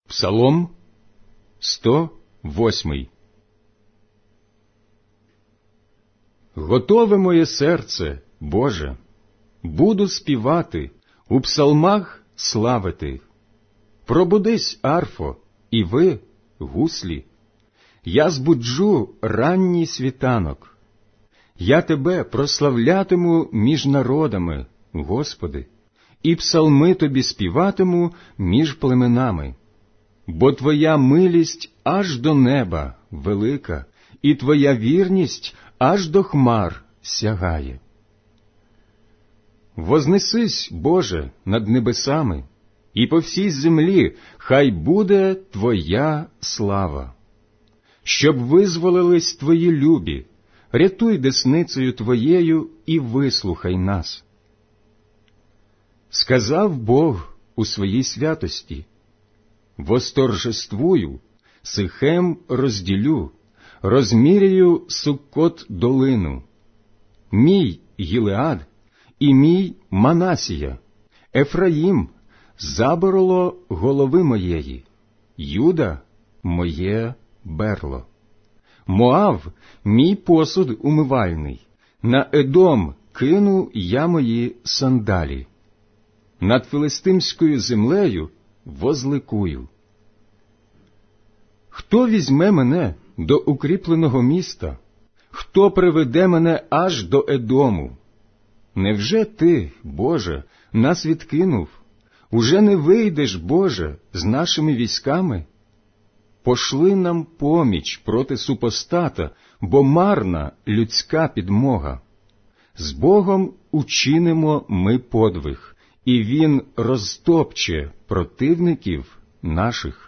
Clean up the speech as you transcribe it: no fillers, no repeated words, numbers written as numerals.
Псалом 108. Готове моє серце, Боже, буду співати, у псалмах славити. Пробудись, арфо, і ви, гуслі, я збуджу ранній світанок. Я Тебе прославлятиму між народами, Господи, і псалми Тобі співатиму між племенами. Бо Твоя милість аж до неба велика, і Твоя вірність аж до хмар сягає. Вознесись, Боже, над небесами, і по всій землі хай буде Твоя слава. Щоб визволились Твої любі, рятуй десницею Твоєю і вислухай нас. Сказав Бог у своїй святості: восторжествую, Сихем розділю, розміряю Суккот долину. Мій Гілеад і мій Манасія, Ефраїм, заборло голови моєї, Юда – моє берло. Моав – мій посуд умивальний, на Едом кину я мої сандалі. Над филистимською землею возликую. Хто візьме мене до укріпленого міста? Хто приведе мене аж до Едому? Невже ти, Боже, нас відкинув? Уже не вийдеш, Боже, з нашими військами? Пошли нам поміч проти супостата, бо марна людська підмога. З Богом учинимо ми подвиг, і Він розтопче противників наших.